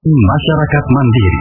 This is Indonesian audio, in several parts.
Masyarakat Mandiri.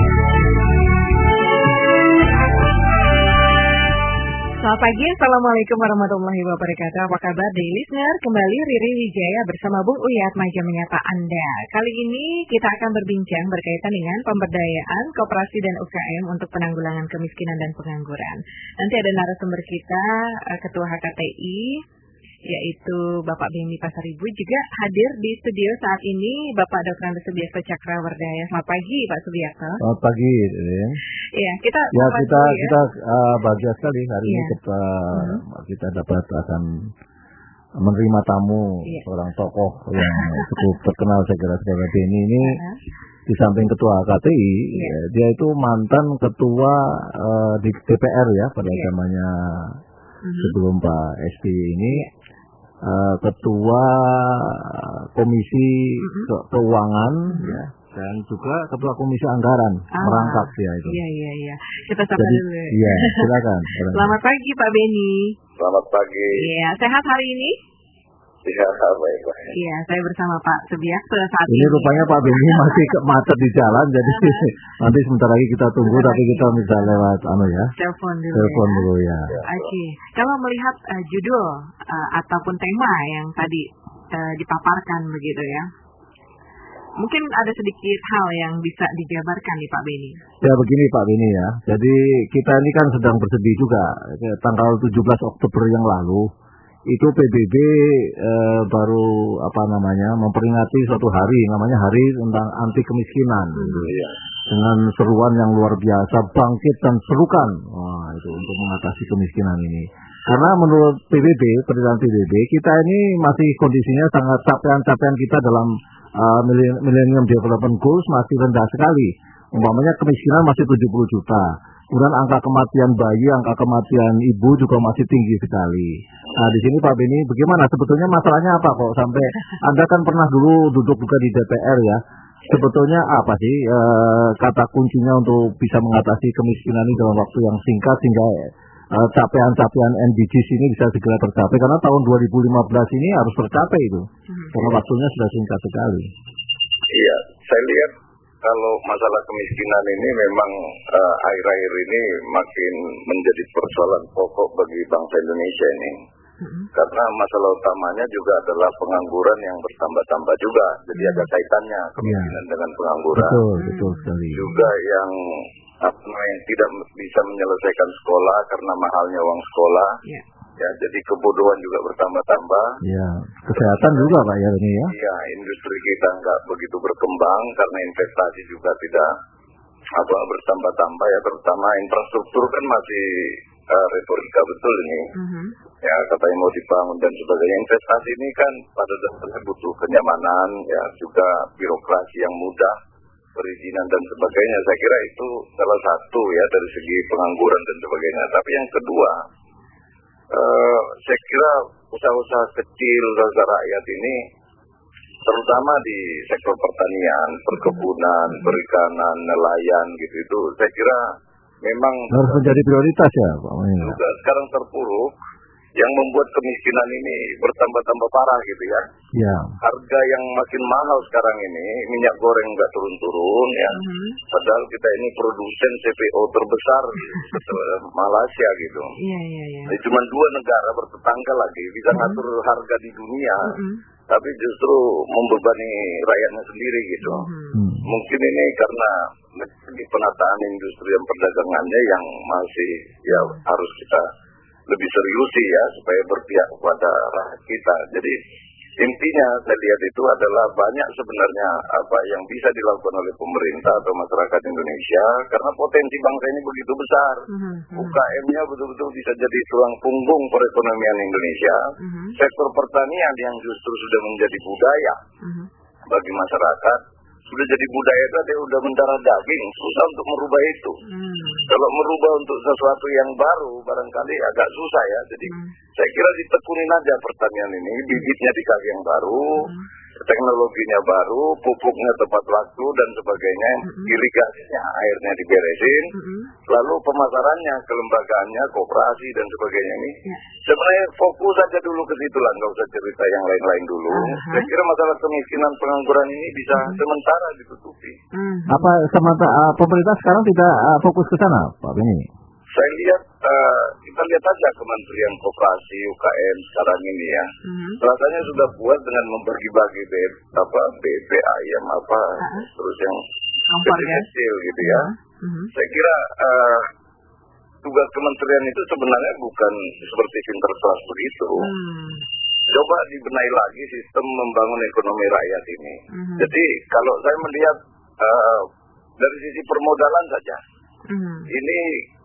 Selamat pagi, Assalamualaikum warahmatullahi wabarakatuh. Apa kabar, Daily Listener? Kembali Riri Wijaya bersama Bung Uyat Maja menyapa Anda. Kali ini kita akan berbincang berkaitan dengan pemberdayaan koperasi dan UKM untuk penanggulangan kemiskinan dan pengangguran. Nanti ada narasumber kita, Ketua HKTI, yaitu Bapak Beni Pasaribu, juga hadir di studio saat ini Bapak Dr. Andes Subiakto Cakrawardaya. Selamat pagi, Pak Subiakto. Selamat pagi, Rin. Iya, kita bahagia sekali hari ini kita dapat akan menerima tamu seorang tokoh yang cukup terkenal, saya kira, sebagai Beni ini. Di samping ketua HKTI, dia itu mantan ketua di DPR ya pada zamannya sebelum Pak SBY ini. Ketua Komisi Keuangan ya, dan juga Ketua Komisi Anggaran merangkap ya itu. Iya. Kita sapa dulu. Iya, silakan. Selamat pagi Pak Beni. Selamat pagi. Iya, sehat hari ini? Iya, baik. Iya, saya bersama Pak Subiakto saat ini. Ini rupanya Pak Beni masih macet di jalan, jadi nanti sebentar lagi kita tunggu, tapi kita bisa lewat telepon dulu ya. Oke. Kalau melihat judul ataupun tema yang tadi dipaparkan begitu ya, mungkin ada sedikit hal yang bisa dijabarkan nih Pak Beni. Ya begini Pak Beni ya, jadi kita ini kan sedang bersedih juga. Tanggal 17 Oktober yang lalu itu PBB baru memperingati suatu hari, namanya Hari tentang Anti Kemiskinan, dengan seruan yang luar biasa, bangkit dan serukan, itu untuk mengatasi kemiskinan ini. Karena menurut PBB, penelitian PBB, kita ini masih kondisinya sangat capaian kita dalam Millennium Development Goals masih rendah sekali. Umpamanya kemiskinan masih 70 juta. Kemudian angka kematian bayi, angka kematian ibu juga masih tinggi sekali. Nah di sini Pak Beni, bagaimana sebetulnya masalahnya apa kok sampai Anda kan pernah dulu duduk juga di DPR ya. Sebetulnya apa sih kata kuncinya untuk bisa mengatasi kemiskinan ini dalam waktu yang singkat sehingga capaian-capaian NDGs ini bisa segera tercapai, karena tahun 2015 ini harus tercapai itu. Karena waktunya sudah singkat sekali. Iya, saya lihat kalau masalah kemiskinan ini memang akhir-akhir ini makin menjadi persoalan pokok bagi bangsa Indonesia ini. Karena masalah utamanya juga adalah pengangguran yang bertambah-tambah juga. Jadi ada kaitannya kemiskinan dengan pengangguran. Betul sekali. Juga yang tidak bisa menyelesaikan sekolah karena mahalnya uang sekolah. Ya, jadi kebodohan juga bertambah-tambah. Ya, kesehatan juga Pak ya ini ya. Iya, industri kita nggak begitu berkembang karena investasi juga tidak bertambah-tambah ya, terutama infrastruktur kan masih retorika betul ini. Ya, katanya mau dibangun dan sebagainya. Investasi ini kan pada dasarnya butuh kenyamanan, ya juga birokrasi yang mudah, perizinan dan sebagainya. Saya kira itu salah satu ya dari segi pengangguran dan sebagainya. Tapi yang kedua, saya kira usaha-usaha kecil usaha rakyat ini, terutama di sektor pertanian, perkebunan, perikanan, nelayan gitu, itu saya kira memang harus menjadi prioritas ya Pak. Juga sekarang terpuruk, yang membuat kemiskinan ini bertambah-tambah parah gitu ya. Ya. Harga yang makin mahal sekarang ini, minyak goreng nggak turun-turun ya. Padahal kita ini produsen CPO terbesar Malaysia gitu. Jadi cuma 2 negara bertetangga lagi bisa ngatur harga di dunia, tapi justru membebani rakyatnya sendiri gitu. Mungkin ini karena di penataan industri dan perdagangannya yang masih ya harus kita lebih serius sih ya, supaya berpihak kepada rakyat kita. Jadi intinya saya lihat itu adalah banyak sebenarnya apa yang bisa dilakukan oleh pemerintah atau masyarakat Indonesia, karena potensi bangsa ini begitu besar. UKM-nya betul-betul bisa jadi tulang punggung perekonomian Indonesia. Sektor pertanian yang justru sudah menjadi budaya bagi masyarakat, sudah jadi budaya itu ada udah mendarah daging, susah untuk merubah itu. Kalau merubah untuk sesuatu yang baru barangkali agak susah ya. Jadi saya kira ditekunin aja pertanian ini, bibitnya dikasih yang baru, teknologinya baru, pupuknya tepat waktu dan sebagainya, irigasinya airnya diberesin, lalu pemasarannya, kelembagaannya, koperasi dan sebagainya ini. Sebenarnya fokus aja dulu ke situ lah, nggak usah cerita yang lain-lain dulu. Saya kira masalah kemiskinan pengangguran ini bisa sementara ditutupi. Apa pemerintah sekarang tidak fokus ke sana, Pak Beni? Saya lihat, kita lihat aja Kementerian Koperasi UKM sekarang ini ya. Rasanya sudah puas dengan membagi-bagi BP ayam terus yang kecil gitu ya. Saya kira tugas kementerian itu sebenarnya bukan seperti Sinterklas begitu. Coba dibenahi lagi sistem membangun ekonomi rakyat ini. Jadi kalau saya melihat dari sisi permodalan saja, ini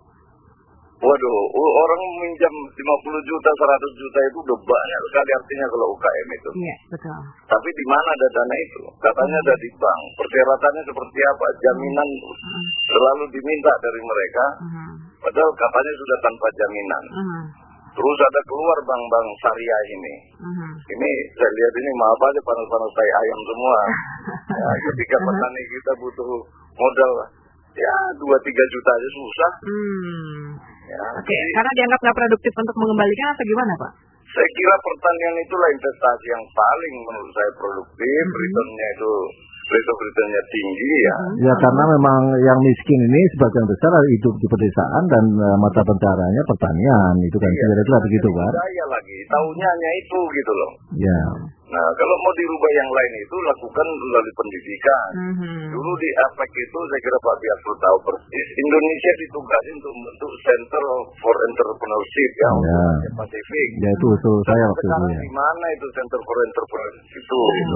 waduh, orang minjam 50 juta, 100 juta itu udah banyak sekali artinya kalau UKM itu. Iya, betul. Tapi di mana ada dana itu? Katanya ada di bank. Persyaratannya seperti apa? Jaminan selalu diminta dari mereka. Padahal katanya sudah tanpa jaminan. Terus ada keluar bank-bank syariah ini. Ini saya lihat ini maaf aja panas-panas tai ayam semua. Ya, ketika petani kita butuh modal ya 2-3 juta aja susah. Ya, Oke, karena dianggap nggak produktif untuk mengembalikan atau gimana, Pak? Saya kira pertanian itulah investasi yang paling menurut saya produktif, returnnya tinggi ya. Ya karena memang yang miskin ini sebagian besar hidup di pedesaan dan mata pencahariannya pertanian, itu kan kira-kira begitu, Pak. Saya lagi, tahunya hanya itu gitu loh. Ya. Nah, kalau mau dirubah yang lain itu lakukan melalui pendidikan. Dulu di APEC itu saya kira Pak Biasur tahu persis, Indonesia ditugasi untuk membentuk Center for Entrepreneurship ya, untuk Pasifik. Ya itu usul saya waktu itu ya. Di mana itu Center for Entrepreneurship itu? Gitu.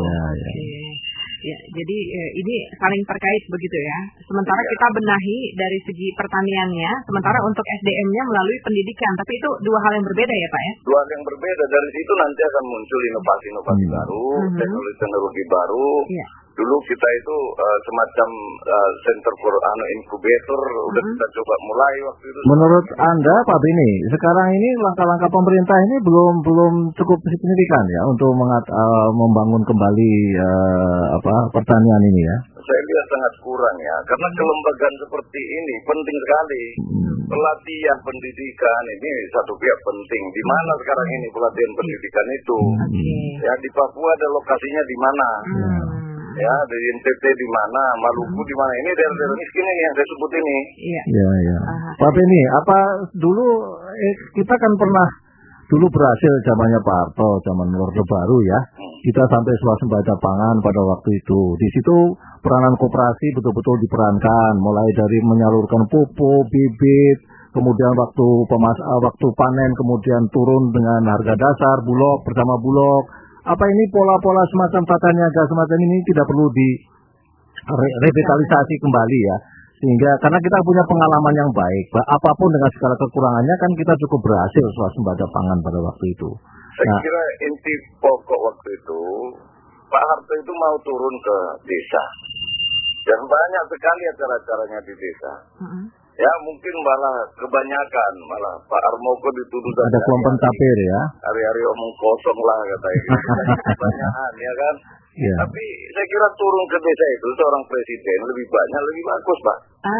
Ya, jadi ini saling terkait begitu ya. Sementara kita benahi dari segi pertaniannya, sementara untuk SDM-nya melalui pendidikan. Tapi itu dua hal yang berbeda ya Pak ya? Dua hal yang berbeda. Dari situ nanti akan muncul inovasi-inovasi baru, teknologi-teknologi baru. Dulu kita itu semacam center for incubator, udah kita coba mulai waktu itu. Menurut Anda Pak Beni, sekarang ini langkah-langkah pemerintah ini belum cukup signifikan ya untuk membangun kembali pertanian ini ya? Saya lihat sangat kurang ya, karena kelembagaan seperti ini penting sekali. Pelatihan pendidikan ini satu pihak penting. Di mana sekarang ini pelatihan pendidikan itu? Ya di Papua ada lokasinya di mana? Ya, di NTT di mana, Maluku di mana, ini daerah-daerah miskin ini yang saya sebut ini. Iya. Pak Beni, apa dulu kita kan pernah dulu berhasil zamannya Pak Harto, zaman Orde Baru ya. Kita sampai swasembada pangan pada waktu itu. Di situ peranan koperasi betul-betul diperankan, mulai dari menyalurkan pupuk, bibit, kemudian waktu panen, kemudian turun dengan harga dasar, bulog bersama bulog. Apa ini pola-pola semacam tata niaga semacam ini tidak perlu direvitalisasi kembali ya, sehingga karena kita punya pengalaman yang baik, apapun dengan segala kekurangannya kan kita cukup berhasil swasembada pangan pada waktu itu. Saya kira inti pokok waktu itu Pak Harto itu mau turun ke desa dan banyak sekali acara-acaranya di desa. Ya mungkin malah kebanyakan, malah Pak Armoko dituduh ada kelompok tapir ya. Hari-hari omong kosong lah katanya. Kebanyakan ya kan. Tapi saya kira turun ke desa itu seorang presiden lebih banyak, lebih bagus Pak.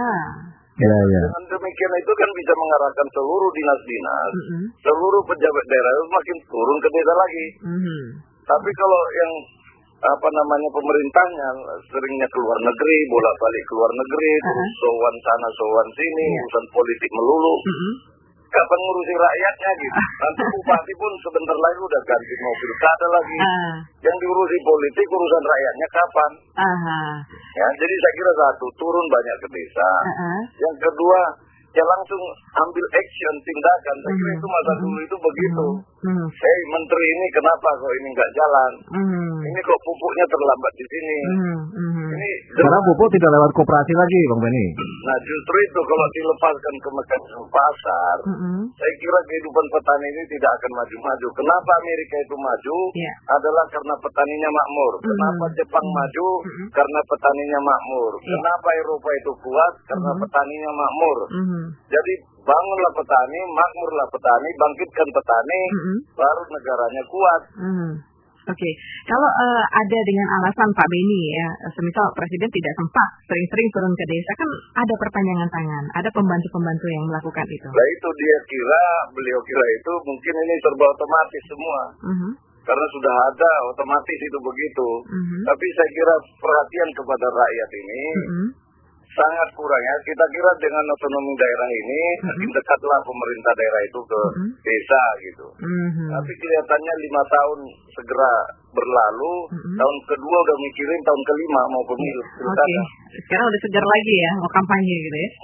Dengan demikian itu kan bisa mengarahkan seluruh dinas-dinas, seluruh pejabat daerah itu makin turun ke desa lagi. Tapi kalau yang pemerintahnya seringnya keluar negeri, bolak-balik keluar negeri, terus sowan sana sowan sini, urusan politik melulu. Kapan ngurusin rakyatnya gitu. Nanti bupati pun sebentar lagi udah ganti mobil kada lagi. Yang diurusi politik, urusan rakyatnya kapan? Ya, jadi saya kira satu, turun banyak ke desa. Yang kedua, ya langsung ambil action, tindakan. Saya kira itu masa dulu itu begitu. Menteri ini kenapa kok ini nggak jalan? Ini kok pupuknya terlambat di sini? Ini karena pupuk tidak lewat koperasi lagi, Bang Beni. Nah justru itu kalau dilepaskan ke mekanisme pasar, saya kira kehidupan petani ini tidak akan maju-maju. Kenapa Amerika itu maju? Adalah karena petaninya makmur. Kenapa Jepang maju? Karena petaninya makmur. Kenapa Eropa itu kuat? Karena petaninya makmur. Jadi bangunlah petani, makmurlah petani, bangkitkan petani, baru negaranya kuat. Oke. Kalau ada dengan alasan Pak Beni ya, semisal Presiden tidak sempat sering-sering turun ke desa, kan ada perpanjangan tangan, ada pembantu-pembantu yang melakukan itu. Nah itu beliau kira itu mungkin ini serba otomatis semua. Karena sudah ada otomatis itu begitu. Tapi saya kira perhatian kepada rakyat ini sangat kurang ya. Kita kira dengan otonomi daerah ini makin dekatlah pemerintah daerah itu ke desa gitu. Tapi kelihatannya 5 tahun segera berlalu, tahun kedua udah mikirin tahun kelima mau pemilu. Oke. Sekarang udah segar lagi ya, mau kampanye gitu ya.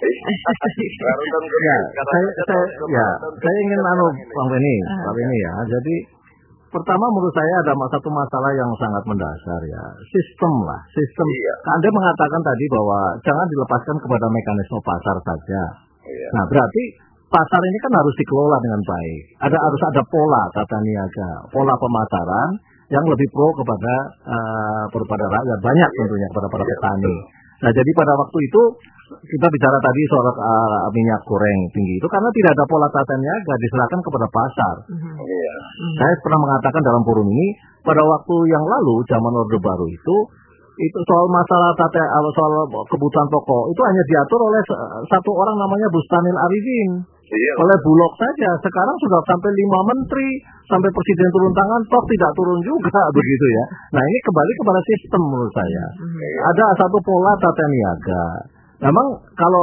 Saya ingin Pak Beni ya. Jadi pertama menurut saya ada satu masalah yang sangat mendasar ya, sistem. Iya. Anda mengatakan tadi bahwa jangan dilepaskan kepada mekanisme pasar saja. Iya. Nah berarti pasar ini kan harus dikelola dengan baik. Harus ada pola tata niaga, pola pemasaran yang lebih pro kepada rakyat, banyak tentunya kepada para petani. Nah jadi pada waktu itu kita bicara tadi soal minyak goreng tinggi itu karena tidak ada pola tata niaga, diserahkan kepada pasar. Saya pernah mengatakan dalam forum ini pada waktu yang lalu zaman Orde Baru itu soal masalah soal kebutuhan pokok itu hanya diatur oleh satu orang namanya Bustanil Arifin. Oleh Bulog saja. Sekarang sudah sampai 5 menteri, sampai presiden turun tangan, toh tidak turun juga begitu ya. Nah ini kembali kepada sistem menurut saya. Ada satu pola tata niaga. Memang kalau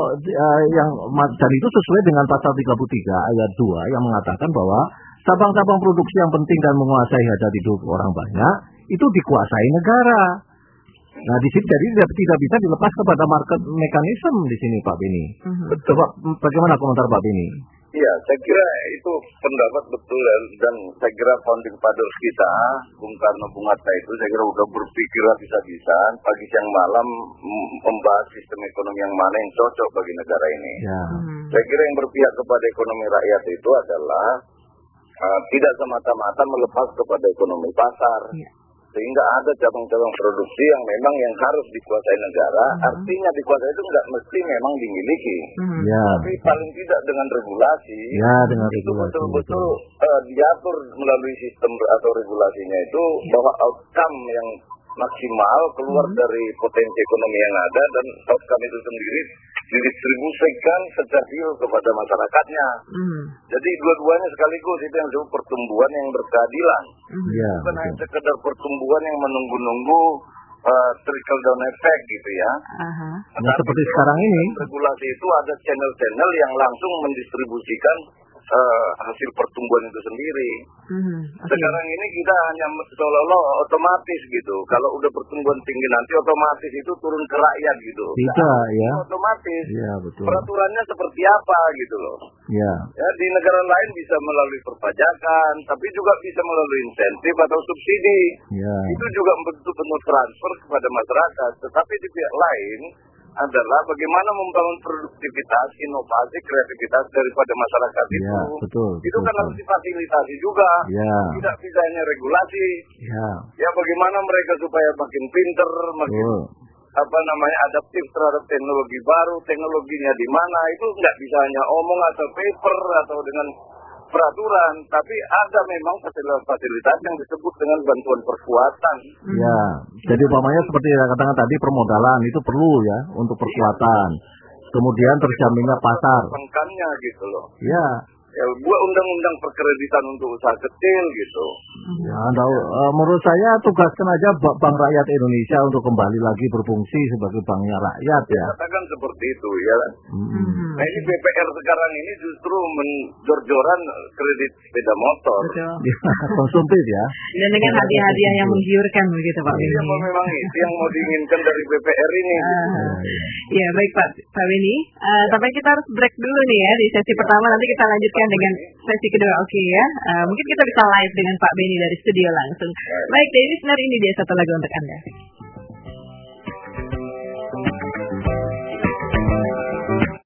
dan itu sesuai dengan pasal 33 ayat 2 yang mengatakan bahwa cabang-cabang produksi yang penting dan menguasai hajat hidup orang banyak itu dikuasai negara. Nah di sini jadi tidak bisa dilepas kepada market mekanisme di sini Pak Beni. Coba bagaimana komentar Pak Beni? Iya, saya kira itu pendapat betul dan saya kira founding fathers kita, Bung Karno, Bung Hatta itu saya kira udah berpikir habis-habisan pagi siang malam membahas sistem ekonomi yang mana yang cocok bagi negara ini. Saya kira yang berpihak kepada ekonomi rakyat itu adalah tidak semata-mata melepas kepada ekonomi pasar. Sehingga ada cabang-cabang produksi yang memang yang harus dikuasai negara, artinya dikuasai itu nggak mesti memang dimiliki. Tapi paling tidak dengan regulasi, itu betul-betul diatur melalui sistem atau regulasinya itu bahwa outcome yang maksimal keluar dari potensi ekonomi yang ada dan outcome itu sendiri didistribusikan secara adil kepada masyarakatnya. Jadi dua-duanya sekaligus itu yang disebut pertumbuhan yang berkeadilan. Bukan hanya sekedar pertumbuhan yang menunggu-nunggu trickle down effect gitu ya. Nah, seperti sekarang ini regulasi itu ada channel-channel yang langsung mendistribusikan hasil pertumbuhan itu sendiri. Sekarang ini kita hanya seolah-olah otomatis gitu. Kalau udah pertumbuhan tinggi nanti otomatis itu turun ke rakyat gitu. Tidak ya. Otomatis. Ya, betul. Peraturannya seperti apa gitu loh. Ya di negara lain bisa melalui perpajakan, tapi juga bisa melalui insentif atau subsidi. Itu juga bentuk-bentuk transfer kepada masyarakat. Tetapi di pihak lain adalah bagaimana membangun produktivitas, inovasi, kreativitas daripada masyarakat itu. Itu kan harus difasilitasi juga. Tidak bisa hanya regulasi. Ya bagaimana mereka supaya makin pinter, makin adaptif terhadap teknologi baru, teknologinya di mana, itu nggak bisa hanya omong atau paper atau dengan peraturan, tapi ada memang fasilitas yang disebut dengan bantuan perkuatan. Jadi umpamanya seperti yang katakan tadi permodalan itu perlu ya untuk perkuatan. Kemudian terjaminnya pasar. Pengkannya gitu loh. Ya, buat undang-undang perkreditan untuk usaha kecil gitu. Menurut saya tugaskan aja Bank Rakyat Indonesia untuk kembali lagi berfungsi sebagai banknya rakyat ya. Katakan seperti itu ya. Nah ini BPR sekarang ini justru menjor-joran kredit sepeda motor. Konsumtif ya. Dan dengan hadiah-hadiah yang menggiurkan begitu Pak Beni. Memang itu yang mau diinginkan dari BPR ini. Ya baik Pak Beni. Tapi kita harus break dulu nih ya di sesi pertama, nanti kita lanjutkan dengan sesi kedua. Oke ya. Mungkin kita bisa live dengan Pak Beni dari studio langsung. Baik, Daily Listener, ini dia satu lagu untuk Anda.